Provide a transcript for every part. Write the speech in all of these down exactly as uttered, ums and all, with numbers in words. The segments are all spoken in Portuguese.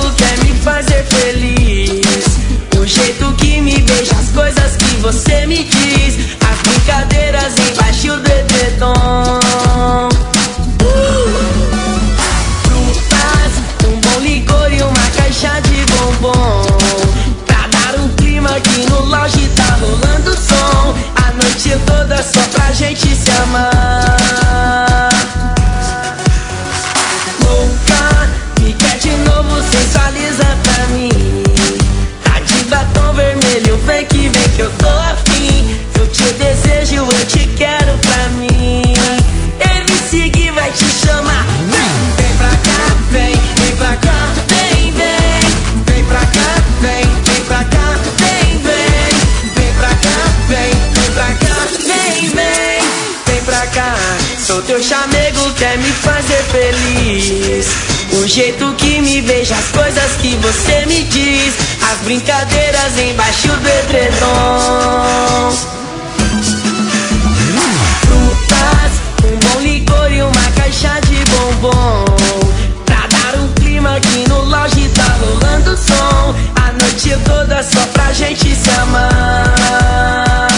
chamego quer me fazer feliz. O jeito que me beija, as coisas que você me diz, as brincadeiras embaixo do edredom. Frutas, um bom licor e uma caixa de bombom, pra dar um clima que no lounge tá rolando som. A noite toda só pra gente se amar. Louca, me quer de novo, sensualiza pra mim. Tá de batom vermelho, vem que vem que eu tô afim. Eu te desejo, eu te quero pra mim. M C Gui vai te chamar. Vem, vem pra cá, vem, vem pra cá, vem, vem. Vem pra cá, vem, vem pra cá, vem, vem. Vem pra cá, vem, vem pra cá, vem, vem. Vem pra cá, sou teu chamego, quer me fazer feliz. O jeito que me beija, as coisas que você me diz, as brincadeiras embaixo do edredom. Frutas, um bom licor e uma caixa de bombom, pra dar um clima que no lounge tá rolando som. A noite toda só pra gente se amar.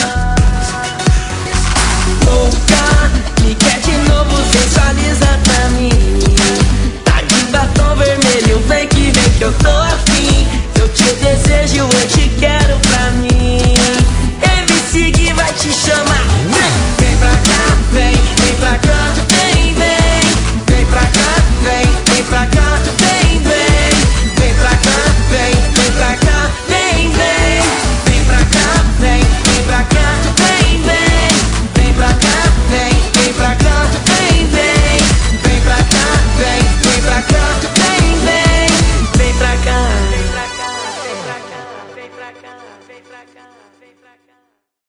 Louca, me quer de novo, sensualiza pra mim. Tá de batom vermelho, vem que vem que eu tô